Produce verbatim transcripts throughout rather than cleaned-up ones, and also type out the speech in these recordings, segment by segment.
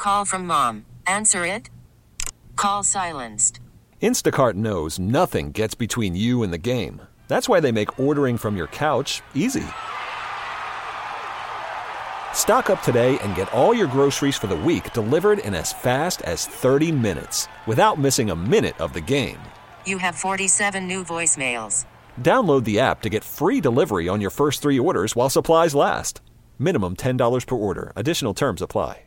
call from mom. Answer it. Call silenced. Instacart knows nothing gets between you and the game. That's why they make ordering from your couch easy. Stock up today and get all your groceries for the week delivered in as fast as thirty minutes without missing a minute of the game. You have forty-seven new voicemails. Download the app to get free delivery on your first three orders while supplies last. Minimum ten dollars per order. Additional terms apply.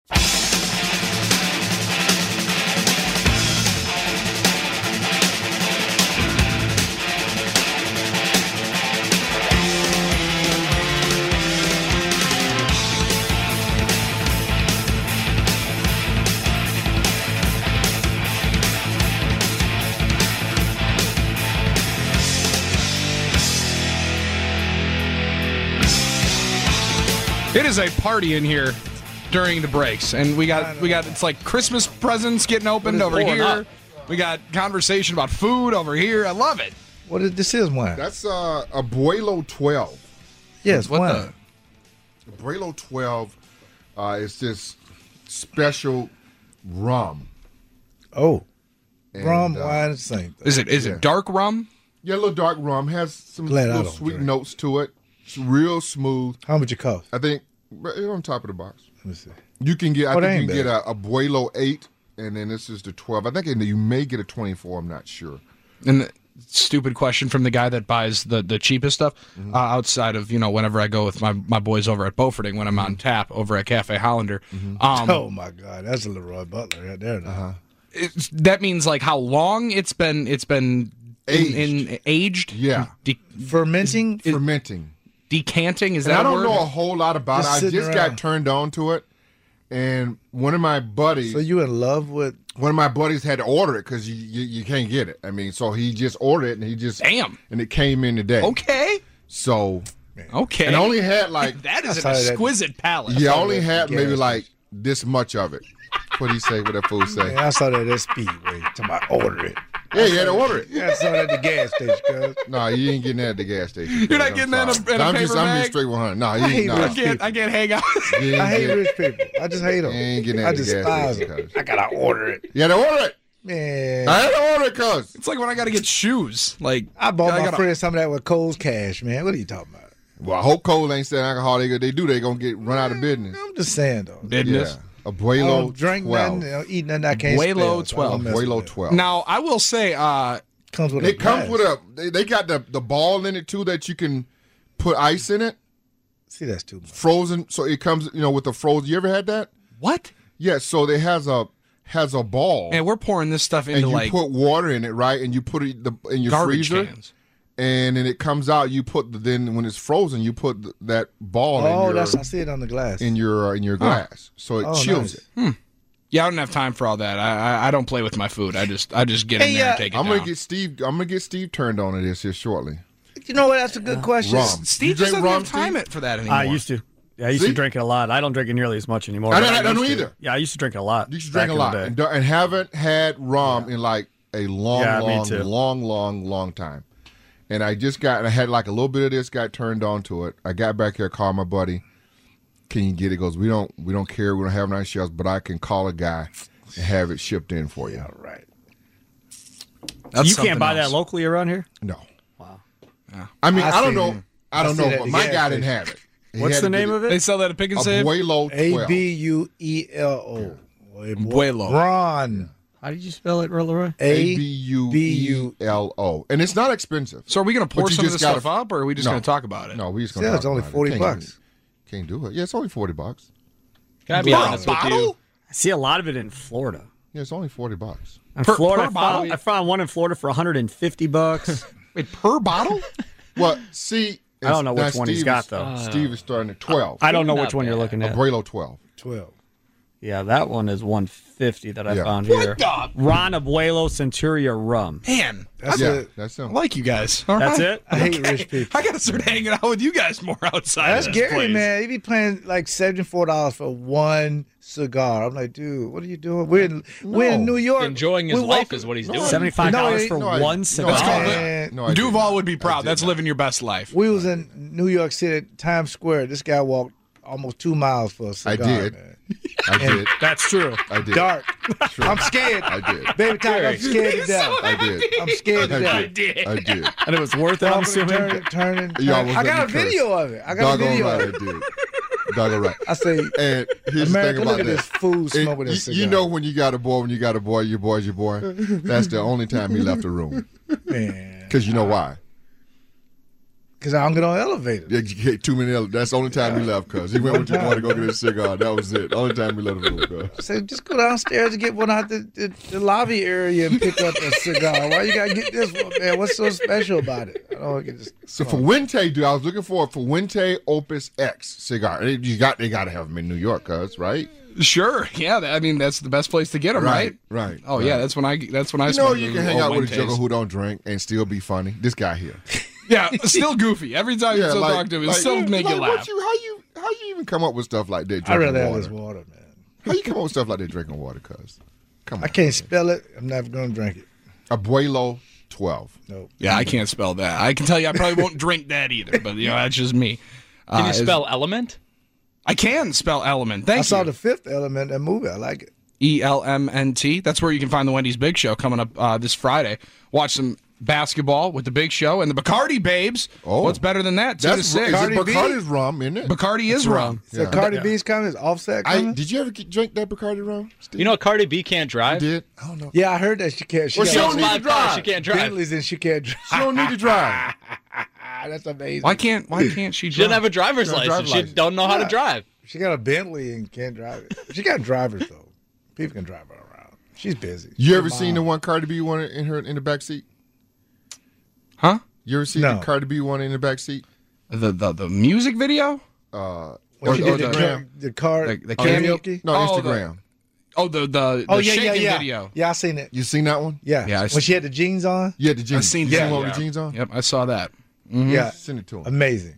It is a party in here during the breaks, and we got we got it's like Christmas presents getting opened over here. Up? We got conversation about food over here. I love it. What is this? Is wine? That's uh, Abuelo twelve. Yes, what wine. The Abuelo twelve uh, is this special rum. Oh, And, rum, uh, wine, the same thing. Is it is Yeah. it dark rum? Yeah, a little dark rum. Has some Glad I little don't sweet drink. notes to it. It's real smooth. How much it cost? I think right on top of the box. Let me see. You can get. I Oh, that think you ain't can get bad. a Abuelo eight, and then this is the twelve. I think you may get a twenty-four. I'm not sure. And the stupid question from the guy that buys the, the cheapest stuff Mm-hmm. uh, outside of, you know, whenever I go with my, my boys over at Beauforting when I'm Mm-hmm. on tap over at Cafe Hollander. Um, Oh my God, that's a Leroy Butler right there. Now. Uh-huh. it's- that means like how long it's been it's been in, in aged. Yeah. De- Fermenting. Fermenting. decanting is And that I a don't word? know a whole lot about Just it. I sitting just around. got turned on to it, and one of my buddies, So you in love with? one of my buddies had to order it because you, you you can't get it. I mean, so he just ordered it, and he just Damn. and it came in today. Okay. So Okay. and I only had like that is That's an how that- exquisite palate. yeah, I saw only that had at the maybe gas like this much of it. What do you say? What that fool say? Man, I saw that at Speedway. Talking about order it. Yeah, you had to order it. Yeah, I saw that at the gas station, cuz. No, you ain't getting that at the gas station. You're not I'm getting that in a- sorry. in a I'm just, paper I'm bag? just straight one hundred. No, you I hate ain't. No, I rich can't I can't hang out. you ain't I hate get- rich people. I just hate them. You ain't getting that I at the gas despise station, them. cuz. I gotta order it. You had to order it. Man, I had to order it, cuz. It's like when I got to get shoes. Like I bought I my gotta- friend some of that with Cole's cash, man. What are you talking about? Well, I hope Cole ain't selling alcohol. They, they do, they gonna get run out of business. I'm just saying, though. business. Yeah. I Abuelo don't drink twelve. nothing, I don't eat nothing I can't Abuelo spell, so I don't twelve. mess with Abuelo that. twelve. Now I will say, uh, Comes with It a comes glass. with a. They, they got the the ball in it too that you can put ice in it, See, that's too much. frozen. So it comes, you know, with the frozen. You ever had that? what? Yeah. So it has a has a ball, Man, we're pouring this stuff and into you like put water in it, right? And you put it the, in your garbage freezer, cans. and then it comes out. You put the, then when it's frozen, you put th- that ball Oh, in your that's I see it on the glass. in your uh, in your glass, so it Oh, chills nice. it. Yeah, I don't have time for all that. I I, I don't play with my food. I just I just get in Hey, there uh, and take it I'm down. gonna get Steve. I'm gonna get Steve turned on to this here shortly. You know what? That's a good question. Rum. Steve You just drink doesn't rum, have time Steve? it for that anymore. I used to. Yeah, I used See? to drink it a lot. I don't drink it nearly as much anymore. I but don't- I don't used to. either. Yeah, I used to drink it a lot. You should back drink a in the lot day. and, do- and haven't had rum in like a long, Yeah, me long, too. long, long, long time. And I just got, I had like a little bit of this, got turned on to it. I got back here, called my buddy. Can you get it? He goes, we don't, we don't care. We don't have nice shelves, but I can call a guy and have it shipped in for you. All right. That's you can't something buy else. that locally around here? No. Wow. I mean, I I, don't seen know. it. I I don't seen know, it at but the my gas guy didn't station. have it. He What's had the to name get of They it? sell that at Pick and Save. Abuelo A twelve. B U E L O. Abuelo. Ron. How did you spell it, Leroy? A B U E L O. And it's not expensive. So are we going to pour But you some of just this stuff gotta- up, or are we just No. going to talk about it? No, we just gonna Yeah, talk it's only about it. forty Can't- bucks. Can't do it. Yeah, it's only forty bucks. Can I be For a honest with you? bottle? I see a lot of it in Florida. Yeah, it's only forty bucks. In Per- Florida, per I, bottle? found, I found one in Florida for one hundred fifty bucks. Wait, per bottle? Well, see, I don't know now which one he's Steve got, is- though. Steve is starting at twelve. I don't know Not which one you're bad. looking at. Abuelo twelve. twelve. Yeah, that one is one fifty that I Yeah. found What here. the- Ron Abuelo Centuria rum. Man, That's yeah, it. that's I him. like you guys. All That's right. it? I hate rich people. I got to start hanging out with you guys more outside. That's of this Gary, place. man. He be paying like seventy-four dollars for one cigar. I'm like, dude, what are you doing? We're in, we're in No. New York. Enjoying his We life walk- is what he's doing. seventy-five dollars No, for no, I- one no, cigar. Let's call Man. No, I did Duval not. would be I proud. did That's not. living your best life. We was in New York City, Times Square. This guy walked almost two miles for a cigar. I did. Man. I did. That's true. I did. Dark. True. I'm scared. I did. Baby Tiger, I'm scared to death. I did. I'm scared to I death. did. I did. And it was worth it, I'm assuming. Turning, turning, You turning. almost I let got a me curse. video of it. I got a Doggone video right, of it. I did. Doggone right. I say, And here's America, the thing look about at that. this fool smoking It- this you, cigar. you know when you got a boy, when you got a boy, your boy's your boy. That's the only time he left the room. man, Because you know why? because I don't get on elevators. Yeah, you get too many. ele- That's the only time he left. Cause he went with your boy to go get his cigar. That was it. The only time he left the room. Cause. Say, just go downstairs and get one out the, the, the lobby area and pick up a cigar. Why you gotta get this one, man? What's so special about it? I don't get this. So for Fuente, dude, I was looking for a Fuente Opus X cigar. They- You got, they got to have them in New York, cuz right? Sure. Yeah. that- I mean, that's the best place to get them, right? right. Oh right. yeah, that's when I. That's when I. You know smoke you the can hang old out with a Fuentes. jugger who don't drink and still be funny. This guy here. Yeah, still goofy. Every time you still like- talk to him, it like, still yeah, make like, you what laugh. You, how you how you even come up with stuff like that? I Drinking rather have water. this water, man. How you come up with stuff like that drinking water, cuz? Come on. I can't spell it. I'm never gonna drink it. Abuelo twelve. Nope. Yeah, I can't spell that. I can tell you, I probably won't drink that either. But you know, that's just me. Can Uh, you spell element? I can spell element. Thank I saw you. the Fifth Element, that movie. I like it. E L M N T. That's where you can find the Wendy's Big Show coming up uh, this Friday. Watch some basketball with the Big Show and the Bacardi Babes. Oh. What's better than that? Two to That's six. Bacardi Bacardi B? Bacardi's rum, isn't it? Bacardi is rum. So Yeah. Cardi B's coming. Is Offset I, coming? did you ever get, drink that Bacardi rum? Steve? You know, Cardi B can't You drive. did? I don't know. yeah, I heard that she can't. She Well, she got don't need to Five cars, drive. She can't drive. Bentleys and she can't drive. She don't need to drive. That's amazing. Why can't Why can't she? She doesn't drive? have a driver's She don't have a license. driver's She don't know how to Yeah. drive. She got a Bentley and can't drive it. She got drivers though. People can drive her around. She's busy. You She's ever a seen the mom. one Cardi B one in her in the back seat? Huh? You ever seen No. the Cardi B one in the back seat? The the the music video? Uh, When she or did the, the- car, the car the- the karaoke? no, Oh, the- Instagram. Oh, the the, the Oh yeah, yeah, shaking yeah. video. Yeah, I seen it. You seen that one? Yeah, Yeah, I when s- she had the jeans on. Yeah, the jeans. I've seen You that. one with yeah. the jeans on? Yep, I saw that. Yeah, Send it to him. amazing,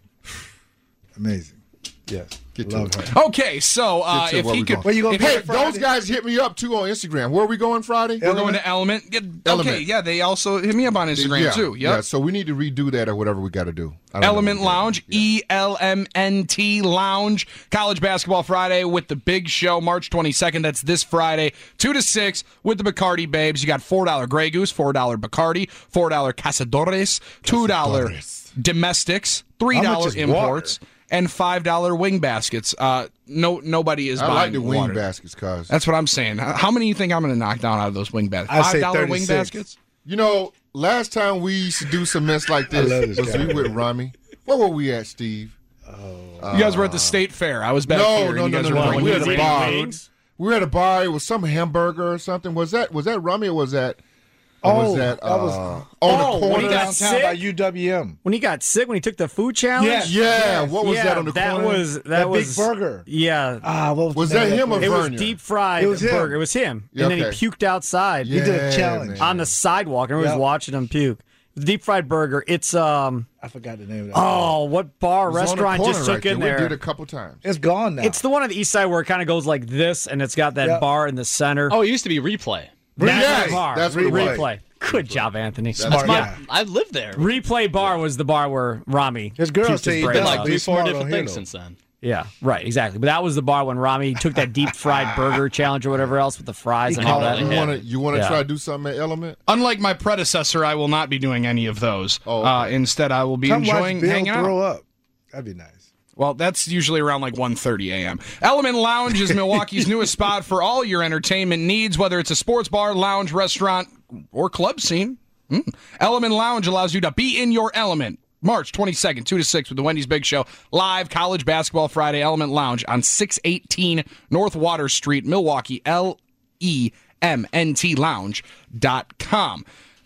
amazing. Yes, Get to love it. her. Okay, so uh, Get to if where he we could, going. Where you gonna if be he- Hey, Friday? those guys hit me up too on Instagram. Where are we going Friday? we're going to Element. Yeah, okay, Element. yeah, they also hit me up on Instagram yeah, too. Yep. Yeah, so we need to redo that or whatever we got to do. I don't know Element what we gotta Lounge, do. Yeah. E L M N T Lounge, College Basketball Friday with the Big Show, March twenty-second. That's this Friday, two to six with the Bacardi Babes. You got four dollar Grey Goose, four dollar Bacardi, four dollar Cazadores, two dollar Cazadores. domestics, three How dollar much is imports, and five dollar wing baskets. Uh, no, nobody is I buying like the wing water. baskets, cuz. That's what I'm saying. How how many do you think I'm going to knock down out of those wing baskets? I'd say five dollar wing thirty-six. baskets? You know, last time we used to do some mess like I love this this was guy. we with Rami. Where were we at, Steve? You guys were at the state fair. I was back No, here. and no, you no, guys no, were no. bringing We had a food. bar. Wings? We were at a bar. It was some hamburger or something. Was that was that Rami or was that? Or Oh, was that, that was- uh, on Oh, the when corner? he got downtown sick? by U W M. When he got sick, when he took the food challenge? Yes. Yeah, what was yeah, that on the that corner? was that, That big was burger. Yeah, Ah, what was, Was the that name of him or burger? it was Vernon? deep fried It was him. burger. It was him, Yeah, and then okay. he puked outside Yeah, did a challenge. man. on the sidewalk. Everyone Yep. was watching him puke. The deep fried burger. It's um I forgot the name of that. oh, what bar It was on the restaurant corner just took right in there. there? We did it a couple times. It's gone now. It's the one on the east side where it kind of goes like this, and it's got that Yep. bar in the center. Oh, it used to be Replay. That's Yes, the bar. that's what it was. Replay. Good job, Anthony. Smart yeah. guy. I lived there. Replay bar was the bar where Rami. His girl puked say he brains Been does. like out. Be three, four smart different on here, things though. since then. Yeah, right, exactly. But that was the bar when Rami took that deep fried burger challenge or whatever else with the fries He and all called that. You Yeah. want to you want to Yeah. try to do something at Element? Unlike my predecessor, I will not be doing any of those. Oh, okay. uh, instead, I will be Come enjoying watch Bill hanging throw out. up. That'd be nice. Well, that's usually around like one thirty a.m. Element Lounge is Milwaukee's newest spot for all your entertainment needs, whether it's a sports bar, lounge, restaurant, or club scene. Mm. Element Lounge allows you to be in your element. March twenty-second, two to six with the Wendy's Big Show. Live College Basketball Friday, Element Lounge on six eighteen North Water Street, Milwaukee, L E M N T lounge dot com.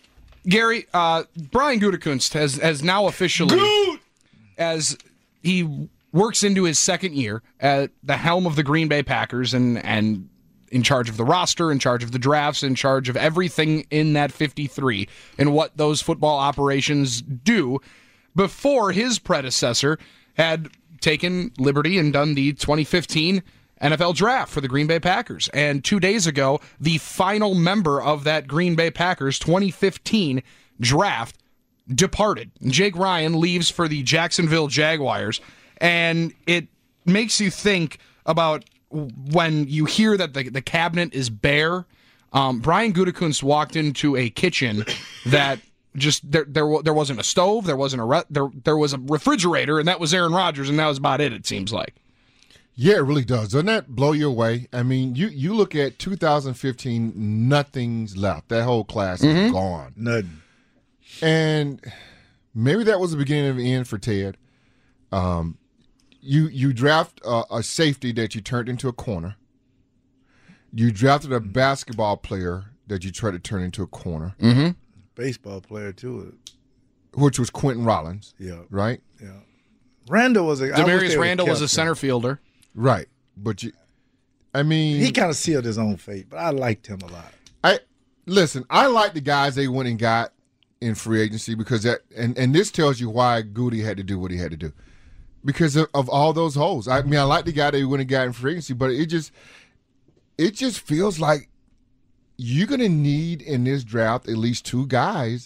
Gary, uh, Brian Gutekunst has, has now officially, as he works into his second year at the helm of the Green Bay Packers and, and in charge of the roster, in charge of the drafts, in charge of everything in that fifty-three and what those football operations do, before his predecessor had taken liberty and done the twenty fifteen N F L draft for the Green Bay Packers. And two days ago, the final member of that Green Bay Packers twenty fifteen draft departed. Jake Ryan leaves for the Jacksonville Jaguars, and it makes you think about when you hear that the, the cabinet is bare. Um, Brian Gutekunst walked into a kitchen that just there there there wasn't a stove, there wasn't a re- there there was a refrigerator, and that was Aaron Rodgers, and that was about it. It seems like. Yeah, it really does. Doesn't that blow you away? I mean, you, you look at two thousand fifteen, nothing's left. That whole class Mm-hmm. is gone. Nothing. And maybe that was the beginning of the end for Ted. Um, you you draft a, a safety that you turned into a corner. You drafted a basketball player that you tried to turn into a corner, Mm-hmm. Baseball player, too. which was Quentin Rollins, Yeah. right? Yeah. Randall was a. I wish Demarius they would've Randall was kept a him. center fielder. Right. But you, I mean, He kind of sealed his own fate, but I liked him a lot. I listen. I like the guys they went and got in free agency because that, and, and this tells you why Goody had to do what he had to do because of, of all those holes. I mean, I like the guy they went and got in free agency, but it just, it just feels like you're gonna need in this draft at least two guys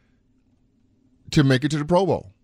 to make it to the Pro Bowl.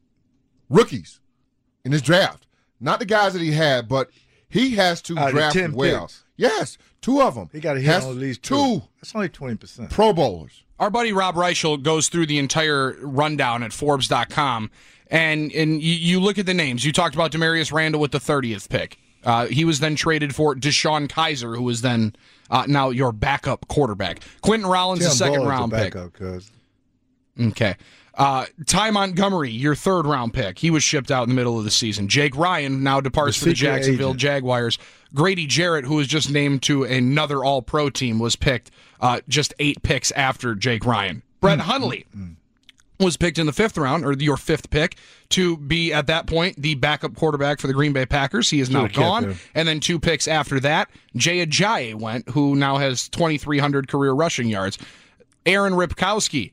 Rookies in this draft, not the guys that he had, but he has to Out of draft ten well. picks. Yes, two of them. He got to hit Has on at least two two. That's only twenty percent. Pro Bowlers. Our buddy Rob Reichel goes through the entire rundown at Forbes dot com, and and you, you look at the names. You talked about Demarius Randall with the thirtieth pick. Uh, he was then traded for Deshaun Kaiser, who was then uh, now your backup quarterback. Quentin Rollins, Tim a second Boyd's a round pick. backup, cuz. Okay. Uh, Ty Montgomery, your third round pick. He was shipped out in the middle of the season. Jake Ryan now departs The for the secret Jacksonville agent. Jaguars. Grady Jarrett, who was just named to another All Pro team, was picked uh, just eight picks after Jake Ryan. Brett Hundley was picked in the fifth round, or your fifth pick, to be at that point the backup quarterback for the Green Bay Packers. He is now Should've kept gone. him. And then two picks after that, Jay Ajayi went, who now has twenty-three hundred career rushing yards. Aaron Ripkowski,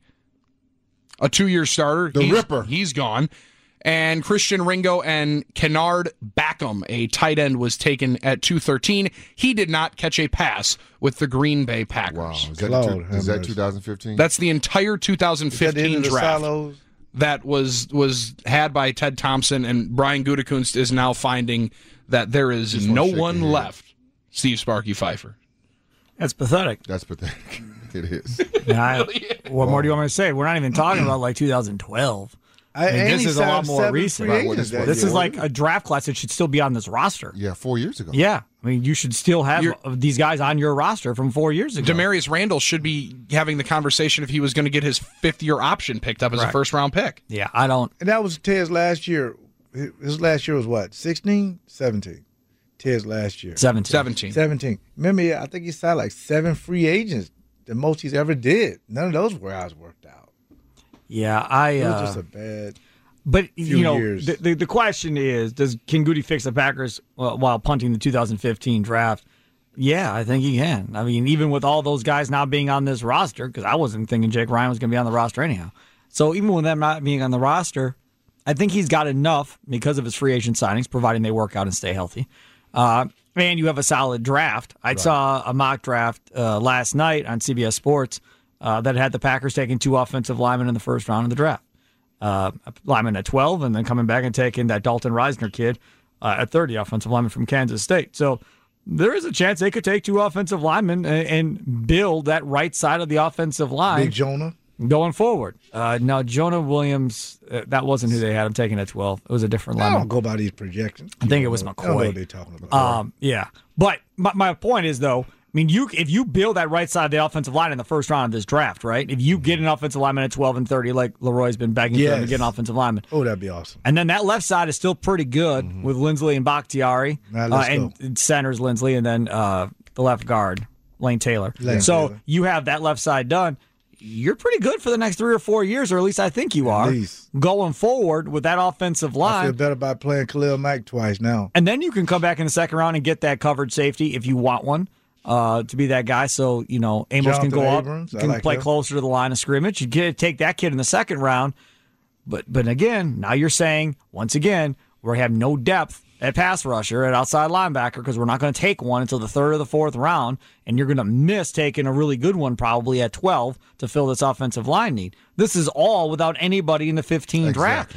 a two-year starter. The he's, Ripper. He's gone. And Christian Ringo and Kennard Backham, a tight end, was taken at two thirteen. He did not catch a pass with the Green Bay Packers. Wow, is that, Claude the two, is that Hammers. twenty fifteen? That's the entire two thousand Is that the end fifteen of the draft silos? that was was had by Ted Thompson, and Brian Gutekunst is now finding that there is Just no wanna shake one your head. left. Steve Sparky Pfeiffer. That's pathetic. That's pathetic. It is. Yeah, I- what more do you want me to say? We're not even talking about like two thousand twelve. I, I mean, and this he is a lot signed more seven recent. free Right, what agents is- that This year. is like a draft class that should still be on this roster. Yeah, four years ago. Yeah, I mean, you should still have You're- these guys on your roster from four years ago. Demarius Randall should be having the conversation if he was going to get his fifth year option picked up as a Right. first round pick. Yeah, I don't. And that was Ted's last year. His last year was what? sixteen? seventeen. Ted's last year. seventeen. seventeen. seventeen. Remember, I think he signed like seven free agents, the most he's ever did. None of those were as worked out. Yeah, I. It was Uh, just a bad. but few you know, years. the, the the question is, does can Goody fix the Packers uh, while punting the two thousand fifteen draft? Yeah, I think he can. I mean, even with all those guys now being on this roster, because I wasn't thinking Jake Ryan was going to be on the roster anyhow. So even with them not being on the roster, I think he's got enough because of his free agent signings, providing they work out and stay healthy. Uh, and you have a solid draft. I saw a mock draft uh, last night on C B S Sports uh, that had the Packers taking two offensive linemen in the first round of the draft. Uh, a lineman at twelve, and then coming back and taking that Dalton Reisner kid uh, at thirty, offensive lineman from Kansas State. So there is a chance they could take two offensive linemen and, and build that right side of the offensive line Big Jonah. going forward. Uh, now, Jonah Williams, uh, that wasn't who they had him taking at twelve. It was a different I lineman. don't go by these projections. I think it was I don't know McCoy. what they're talking about. Um, yeah, but my, my point is though, I mean, you if you build that right side of the offensive line in the first round of this draft, right? If you get an offensive lineman at twelve and thirty, like Leroy's been begging for them to Yes. get an offensive lineman, oh, that'd be awesome. and then that left side is still pretty good with Lindsley and Bakhtiari, Now, uh, let's and, go. and centers Lindsley, and then uh, the left guard Lane Taylor. Lane so Taylor. you have that left side done. You're pretty good for the next three or four years, or at least I think you are. least. Going forward with that offensive I line. feel better about playing Khalil Mack twice now. And then you can come back in the second round and get that covered safety if you want one uh, to be that guy. So, you know, Amos Jonathan can go Abrams, I up, can like play him. closer to the line of scrimmage. You get take that kid in the second round. But but again, now you're saying, once again, we have no depth at pass rusher, at outside linebacker, because we're not going to take one until the third or the fourth round, and you're going to miss taking a really good one probably at twelve to fill this offensive line need. This is all without anybody in the fifteen draft. Exactly.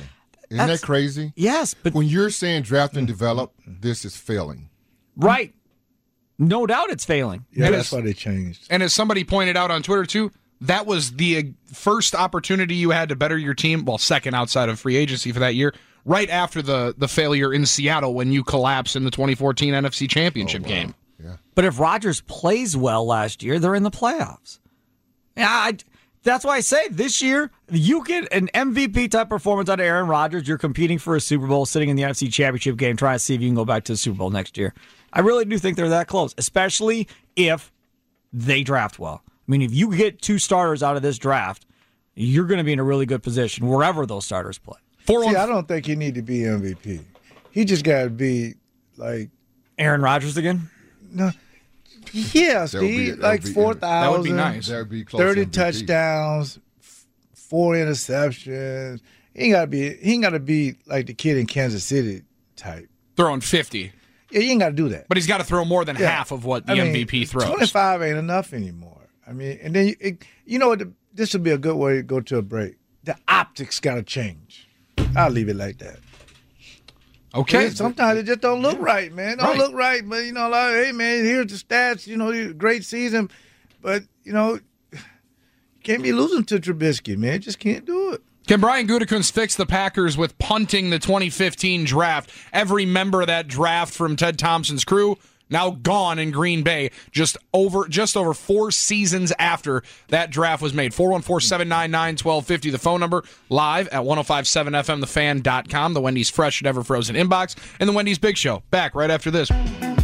Isn't That's- that crazy? Yes, but When you're saying draft and develop, this is failing. right. No doubt it's failing. Yeah, And that's it's- why they changed. And as somebody pointed out on Twitter too, that was the uh, first opportunity you had to better your team. Well, second outside of free agency for that year, right after the the failure in Seattle when you collapsed in the twenty fourteen N F C Championship Oh, wow. game. Yeah. But if Rodgers plays well last year, they're in the playoffs. Yeah, I, that's why I say this year, you get an M V P type performance out of Aaron Rodgers. You're competing for a Super Bowl, sitting in the N F C Championship game, trying to see if you can go back to the Super Bowl next year. I really do think they're that close, especially if they draft well. I mean, if you get two starters out of this draft, you're going to be in a really good position wherever those starters play. Four See, one. I don't think he need to be M V P. He just got to be like, Aaron Rodgers again? no, yeah, That would Steve, be- that like would be- four That would be thousand, nice. That would be close thirty M V P. touchdowns, f- four interceptions. He ain't got to be. He ain't got to be like the kid in Kansas City type. Throwing fifty, Yeah, you ain't got to do that. but he's got to throw more than Yeah. half of what the I mean, M V P throws. twenty-five ain't enough anymore. I mean, and then you, it, you know what? The, this would be a good way to go to a break. The optics got to change. I'll leave it like that. Okay. Sometimes it just don't look right, man. Don't Right. look right, but you know, like, hey, man, here's the stats. You know, great season, but you know, you can't be losing to Trubisky, man. Just can't do it. Can Brian Gutekunst fix the Packers with punting the twenty fifteen draft? Every member of that draft from Ted Thompson's crew now gone in Green Bay, just over just over four seasons after that draft was made. four one four, seven nine nine, one two five zero, the phone number, live at ten fifty-seven F M the fan dot com, the Wendy's Fresh Never Frozen inbox, and the Wendy's Big Show. Back right after this.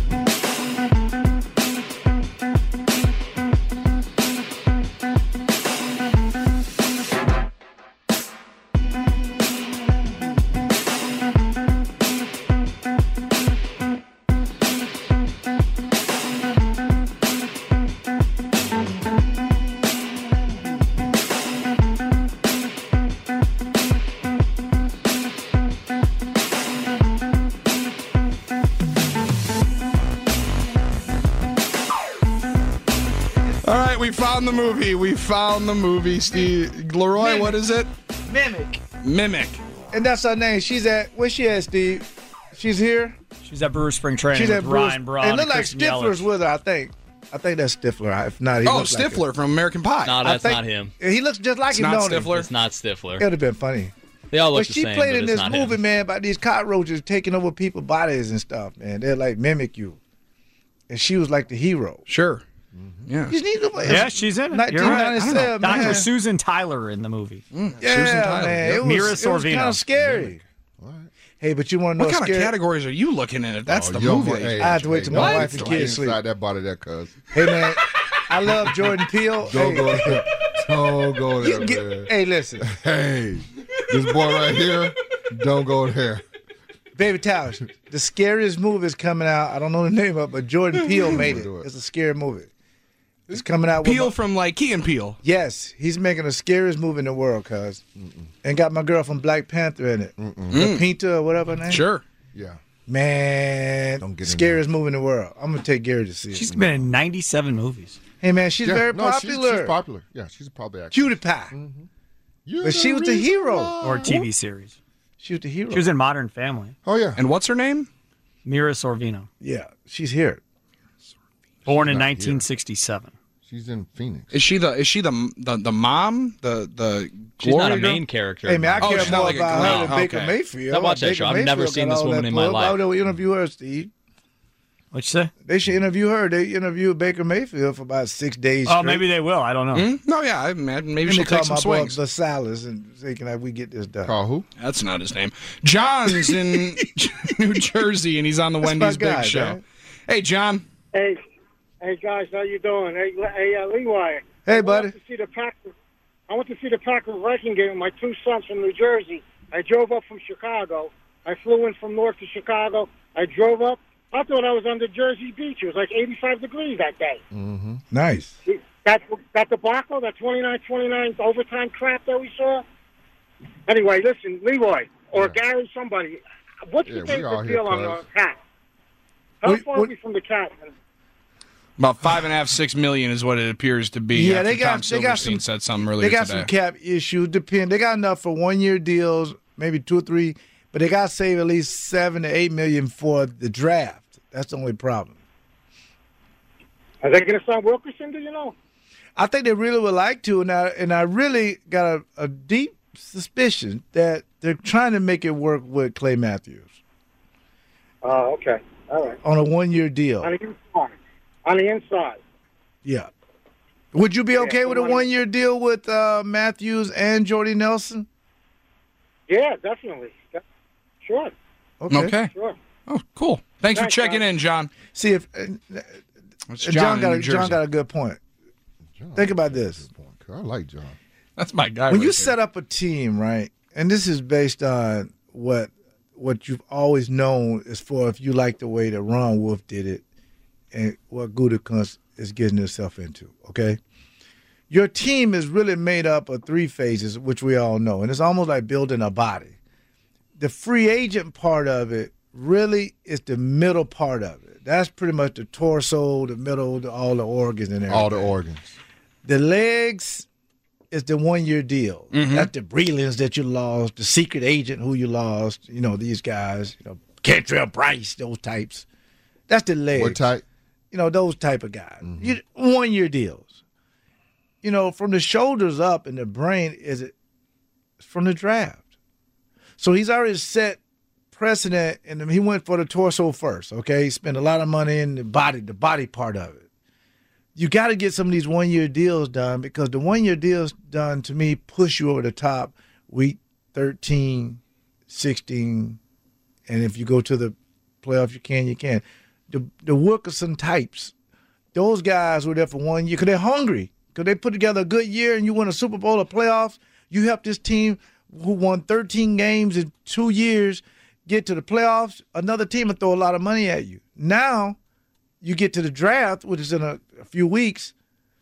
All right, we found the movie. We found the movie, Steve. Leroy, what is it? Mimic. Mimic. And that's her name. She's at, where's she at, Steve? She's here? She's at Brewer Spring Training She's with at Bruce. Ryan Braun It and look like Kristen Stifler's Yelich. with her, I think. I think that's Stifler. If not, he Oh, looks like him. Stifler from American Pie. No, I that's think- not him. He looks just like It's him, not don't he? Stifler? It's not Stifler. It would have been funny. They all look But the she same, played but in it's this not movie, him. man, about these cockroaches taking over people's bodies and stuff, man. They're like mimic you. And she was like the hero. Sure. Yeah. You just need to Yeah, she's in it. You're right. I don't know. nineteen ninety-seven, man. Doctor Susan Tyler in the movie. Yeah, Susan Tyler. man. Yep. It was, Mira it was Sorvino. kind of scary. Hey, but you want to know What kind scary? of categories are you looking at? That's Oh, the you don't movie. want- hey, I have to wait till hey, my don't wife and get kids sleep. inside that body there, cuz. Hey, man, I love Jordan Peele. Don't hey, go there. Don't go you there, get- man. hey, listen, Hey, this boy right here, don't go there. Baby Towers, the scariest movie is coming out. I don't know the name of it, but Jordan Peele made it. Do it. It's a scary movie. It's coming out with Peel my- from like Key and Peele. Yes, he's making the scariest movie in the world, cuz. And got my girl from Black Panther in it. Pinta or whatever her name. Sure. Yeah. Man, Don't get in scariest movie in the world. I'm gonna take Gary to see it. She's been in ninety-seven movies. hey man, she's yeah. very no, she's- popular. She's, popular. Yeah, she's a popular actress. Cutie Pie. You're But she was the reason hero. why. Or T V series. She was the hero. She was in Modern Family. Oh, yeah. And what's her name? Mira Sorvino. yeah, she's here. Born in not here. nineteen sixty-seven. She's in Phoenix. Is she the is she the the, the mom? The the She's not a Gloria girl? main character. Hey man, I Oh, care she's not more like a about girl. her than Oh, Baker okay. Mayfield. I watch that Baker show. I've Mayfield never got seen this all woman that in my plug. life. Why would they interview her, Steve? What'd you say? They should interview her. They interviewed Baker Mayfield for about six days. Oh, straight. maybe they will. I don't know. Hmm? No, yeah, I imagine maybe Let me she'll call take some my boy swings. Basalis and say, "Can I, we get this done?" Call who? That's not his name. John's in New Jersey, and he's on the That's my Wendy's Big guy, Show. man. Hey, John. Hey, hey guys, how you doing? Hey, Le- hey, uh, Leroy. Hey, I buddy. went to see the Packers. I went to see the Packers Viking game with my two sons from New Jersey. I drove up from Chicago. I flew in from north to Chicago. I drove up. I thought I was under Jersey Beach. It was like eighty-five degrees that day. Nice. That that debacle, that twenty-nine twenty-nine overtime crap that we saw. Anyway, listen, Leroy or Yeah. Gary, somebody. What's Yeah, the we thing all the here, deal on cuz. the cat? How What- far what- are we from the cat? About five and a half, six million is what it appears to be. Yeah, after they got- Tom they got Silverstein some- said something earlier They got today. some cap issues. Depend. They got enough for one year deals, maybe two or three, but they got to save at least seven to eight million for the draft. That's the only problem. Are they going to sign Wilkerson? Do you know? I think they really would like to, and I and I really got a, a deep suspicion that they're trying to make it work with Clay Matthews. Oh, okay. All right. On a one-year deal. On the inside. On the inside. Yeah. Would you be okay Yeah, with a money. one-year deal with uh, Matthews and Jordy Nelson? Yeah, definitely. De- Sure. Okay. Okay. Sure. Oh, cool. Thanks for Thanks, checking John. in, John. See, if uh, It's John, John, got in a, New John Jersey. got a good point. John, Think about this. I like John. That's my guy. When right you there. set up a team, right, and this is based on what what you've always known as far if you like the way that Ron Wolf did it and what Gutekunst is getting himself into, okay? Your team is really made up of three phases, which we all know, and it's almost like building a body. The free agent part of it really is the middle part of it. That's pretty much the torso, the middle, the, all the organs and everything. All the organs. The legs is the one-year deal. Mm-hmm. That's the Brelands that you lost, the secret agent who you lost, you know, these guys, you know, Cantrell Bryce, those types. That's the legs. What type? You know, those type of guys. Mm-hmm. You, one-year deals. You know, from the shoulders up and the brain is it from the draft. So he's already set precedent, and he went for the torso first, okay? He spent a lot of money in the body, the body part of it. You got to get some of these one-year deals done because the one-year deals done, to me, push you over the top week thirteen, sixteen, and if you go to the playoff, you can, you can. The, the Wilkerson types, those guys were there for one year because they're hungry, because they put together a good year and you win a Super Bowl or playoffs. You help this team who won thirteen games in two years get to the playoffs. Another team will throw a lot of money at you. Now you get to the draft, which is in a, a few weeks,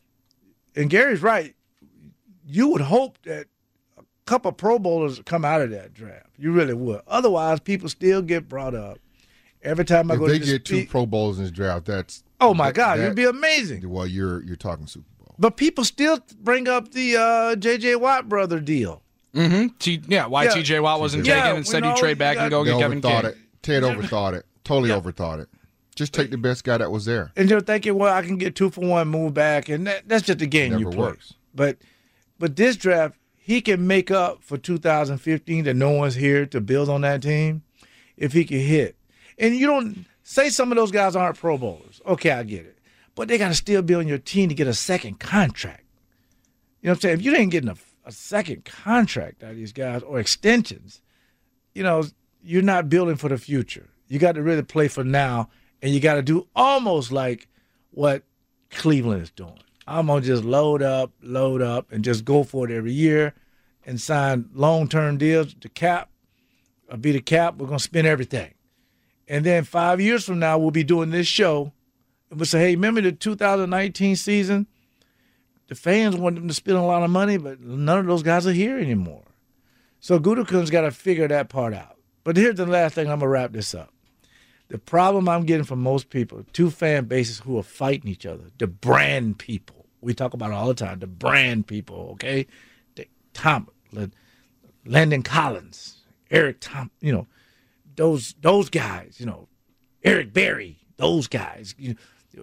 and Gary's right. You would hope that a couple of Pro Bowlers come out of that draft. You really would. Otherwise, people still get brought up. Every time I If go they to get the two speak, Pro Bowls in this draft, that's oh my that- God, that- it'd be amazing. Well, you're you're talking Super Bowl. But people still bring up the uh, J J. Watt brother deal. Mm-hmm. T- yeah, why Yeah. T J Watt wasn't Yeah, taken. we Instead, know you trade you back and got- go They get Kevin overthought King. it. Ted overthought it. Totally overthought it. Just take the best guy that was there. And they're thinking, well, I can get two for one, move back, and that, that's just a game Never you play. works. But but this draft, he can make up for two thousand fifteen that no one's here to build on that team if he can hit. And you don't say some of those guys aren't Pro Bowlers. Okay, I get it. But they got to still be on your team to get a second contract. You know what I'm saying? If you ain't getting a, a second contract out of these guys or extensions, you know, you're not building for the future. You got to really play for now, and you got to do almost like what Cleveland is doing. I'm going to just load up, load up, and just go for it every year and sign long-term deals to cap. I'll be the cap. We're going to spend everything. And then five years from now, we'll be doing this show. And we'll say, hey, remember the two thousand nineteen season? The fans want them to spend a lot of money, but none of those guys are here anymore. So Gutekunst's got to figure that part out. But here's the last thing. I'm going to wrap this up. The problem I'm getting from most people, two fan bases who are fighting each other, the brand people. We talk about it all the time, the brand people, okay? The, Tom, Landon Collins, Eric Tom, you know, those those guys, you know, Eric Berry, those guys, you know,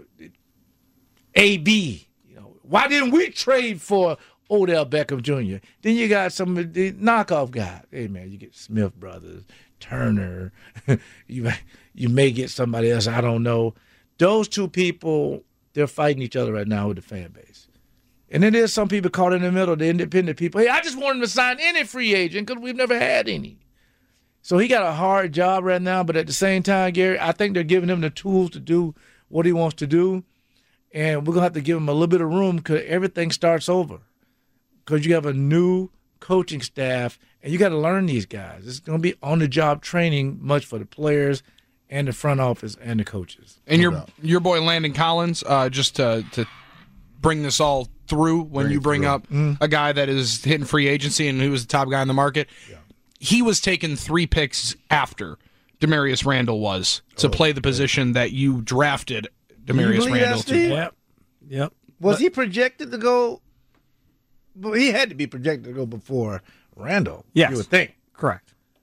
A B, you know, why didn't we trade for Odell Beckham Junior? Then you got some of the knockoff guys. Hey man, you get Smith Brothers, Turner, you may, you may get somebody else, I don't know. Those two people, they're fighting each other right now with the fan base. And then there's some people caught in the middle, the independent people. Hey, I just want him to sign any free agent because we've never had any. So he got a hard job right now, but at the same time, Gary, I think they're giving him the tools to do what he wants to do. And we're going to have to give him a little bit of room because everything starts over. Because you have a new coaching staff, and you got to learn these guys. It's going to be on-the-job training much for the players and the front office and the coaches. And No your doubt. your boy Landon Collins, uh, just to, to bring this all through when Bring you it bring through. up a guy that is hitting free agency and who was the top guy in the market. He was taken three picks after Demarius Randall was to play the position that you drafted Demarius believe Randall that, to. Steve? Yep. Yep. Was he projected to go? Well, he had to be projected to go before Randall. Yes. You would think. Correct.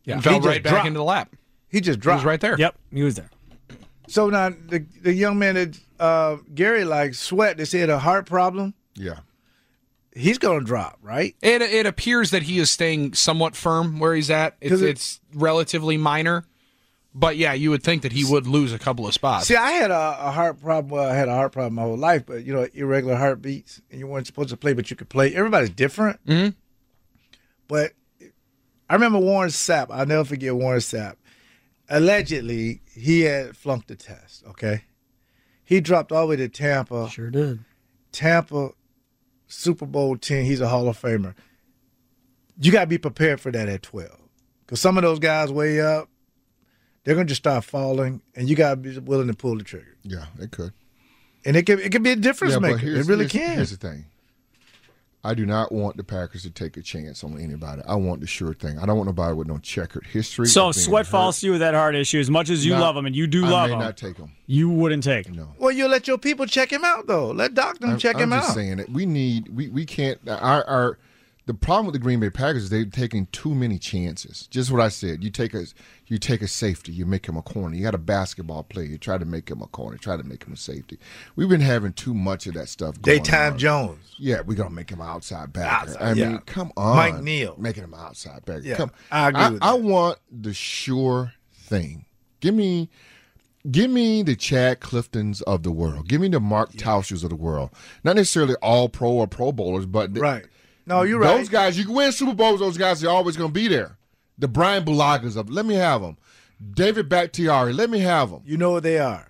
Yeah, He fell just right back dropped. into the lap. He just He dropped. was right there. Yep, he was there. So now the the young man that uh, Gary like Sweat, they said a heart problem. Yeah. He's gonna drop, right? It it appears that he is staying somewhat firm where he's at. It's, 'Cause it- it's relatively minor, but yeah, you would think that he would lose a couple of spots. See, I had a, a heart problem. Well, I had a heart problem my whole life, but you know, irregular heartbeats, and you weren't supposed to play, but you could play. Everybody's different. Mm-hmm. But I remember Warren Sapp. I'll never forget Warren Sapp. Allegedly, he had flunked the test. Okay, he dropped all the way to Tampa. Sure did. Tampa, Super Bowl ten. He's a Hall of Famer. You got to be prepared for that at twelve, because some of those guys way up, they're gonna just start falling, and you got to be willing to pull the trigger. Yeah, it could. And it can it can be a difference Yeah, but maker. here's- It really here's- can. Here's the thing. I do not want the Packers to take a chance on anybody. I want the sure thing. I don't want nobody with no checkered history. So of being Sweat hurt. falls to you with that heart issue. As much as you Not- love him, and you do I love may him, not take him. you wouldn't take him. No. Well, you let your people check him out, though. Let Doctor I'm, check I'm him just out. saying it. We need. We we can't. Our our. The problem with the Green Bay Packers is they've taken too many chances. Just what I said. You take a you take a safety, you make him a corner. You got a basketball player, you try to make him a corner, try to make him a safety. We've been having too much of that stuff going Daytime on. Jones. Yeah, we're gonna make him an outside backer. Outside, I mean, yeah. come on, Mike Neal. making him an outside backer. Yeah, come, I agree I, with I that. want the sure thing. Give me. Give me the Chad Cliftons of the world. Give me the Mark Tauschers of the world. Not necessarily all pro or pro bowlers, but the, Right. No, you're right. those guys, you can win Super Bowls. Those guys are always going to be there. The Brian Bulagas of, let me have them. David Bakhtiari, let me have them. You know what they are.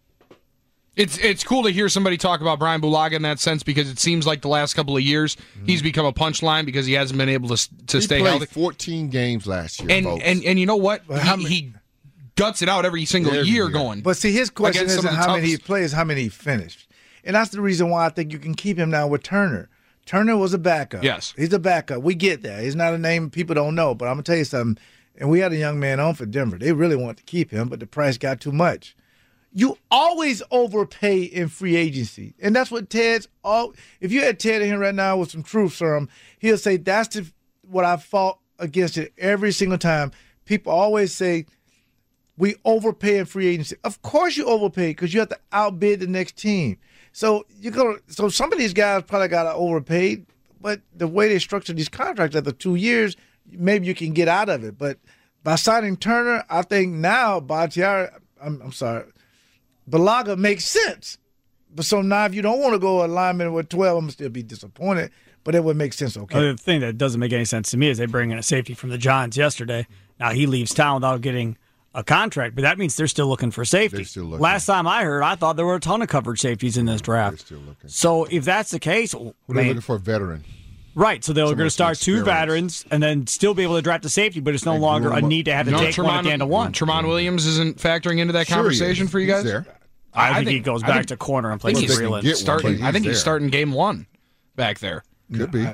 It's it's cool to hear somebody talk about Brian Bulaga in that sense, because it seems like the last couple of years he's become a punchline because he hasn't been able to to He stay played healthy. fourteen games last year, And folks. and and you know what? But how He, many- he guts it out every single Every year year. going. But see, his question Against some isn't of the how many he toughest- plays, how many he finished. And that's the reason why I think you can keep him now with Turner. Turner was a backup. Yes. He's a backup. We get that. He's not a name people don't know. But I'm going to tell you something. And we had a young man on for Denver. They really wanted to keep him, but the price got too much. You always overpay in free agency. And that's what Ted's all. If you had Ted in here right now with some truth serum, he'll say that's the, what I fought against it every single time. People always say, we overpay in free agency. Of course you overpay because you have to outbid the next team. So you go. So some of these guys probably got overpaid, but the way they structure these contracts after two years, maybe you can get out of it. But by signing Turner, I think now Bakhtiari, I'm, I'm sorry, Bulaga makes sense. But so now if you don't want to go alignment with twelve, I'm gonna still be disappointed. But it would make sense. Okay. The thing that doesn't make any sense to me is they bring in a safety from the Giants yesterday. Now he leaves town without getting a contract, but that means they're still looking for safety. They're still looking. Last time I heard, I thought there were a ton of coverage safeties in this draft. They're still looking. So if that's the case, Well, they're man, looking for a veteran. right? So they're Someone going to with start two experience. veterans and then still be able to draft a safety, but it's no They longer grew a 'em up. need to have to No, take one at the end of one. Tremont Williams isn't factoring into that Sure he conversation is. for you He's guys. there. I, I think, he think- goes I back think- to corner and I think plays he's they can Freeland. get one, starting. but I think he's he's there. starting game one back there. Could be. I-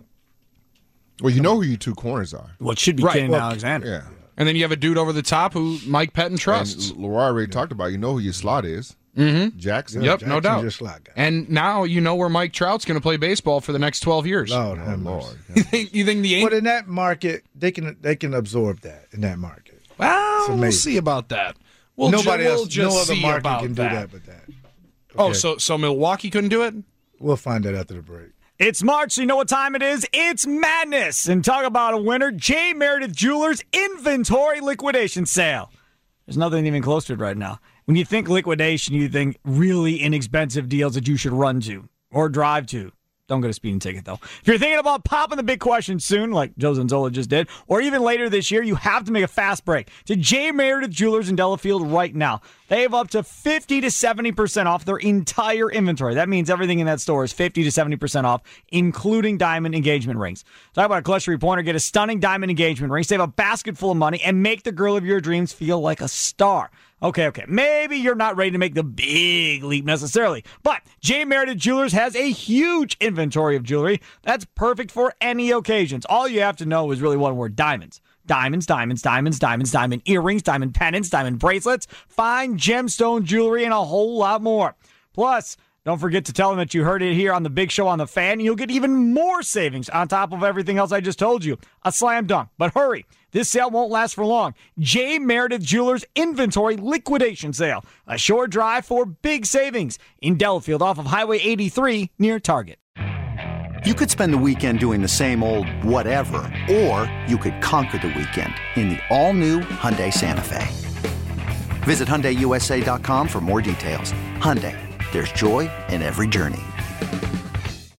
Well, you know who your two corners are. Well, it should be Right. Kenny Well, Alexander. Yeah. And then you have a dude over the top who Mike Pettin trusts. And Leroy already talked about, you know who your slot is. Mm-hmm. Jackson. Yep, no Jackson's doubt. your slot guy. And now you know where Mike Trout's going to play baseball for the next twelve years. Lord Oh, have mercy. Lord. You think, you think the But Yankees? in that market, they can they can absorb that in that market. Well, we'll amazing. see about that. We'll Nobody ju- else, we'll just no other see market about can do that but that. Oh, Okay. so so Milwaukee couldn't do it? We'll find that after the break. It's March, so you know what time it is? It's madness. And talk about a winner, J. Meredith Jewelers Inventory Liquidation Sale. There's nothing even close to it right now. When you think liquidation, you think really inexpensive deals that you should run to or drive to. Don't get a speeding ticket, though. If you're thinking about popping the big question soon, like Joe Zanzola just did, or even later this year, you have to make a fast break to J. Meredith Jewelers in Delafield right now. They have up to fifty to seventy percent off their entire inventory. That means everything in that store is fifty to seventy percent off, including diamond engagement rings. Talk about a clutch three-pointer. Get a stunning diamond engagement ring, save a basket full of money, and make the girl of your dreams feel like a star. Okay, okay. Maybe you're not ready to make the big leap necessarily, but J. Meredith Jewelers has a huge inventory of jewelry that's perfect for any occasions. All you have to know is really one word: diamonds. Diamonds, diamonds, diamonds, diamonds, diamond earrings, diamond pendants, diamond bracelets, fine gemstone jewelry, and a whole lot more. Plus, Don't forget to tell them that you heard it here on the Big Show on the Fan. You'll get even more savings on top of everything else I just told you. A slam dunk. But hurry. This sale won't last for long. J. Meredith Jewelers Inventory Liquidation Sale. A short drive for big savings in Delafield off of Highway eighty-three near Target. You could spend the weekend doing the same old whatever, or you could conquer the weekend in the all-new Hyundai Santa Fe. Visit Hyundai U S A dot com for more details. Hyundai, there's joy in every journey.